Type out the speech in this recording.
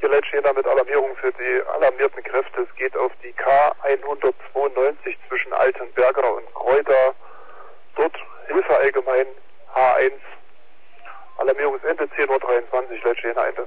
hier Leitstehender mit Alarmierung für die alarmierten Kräfte. Es geht auf die K192 zwischen Altenberger und Kräuter. Dort Hilfe allgemein H1. Alarmierungsende 10:23 Uhr, Leitstehender Ende.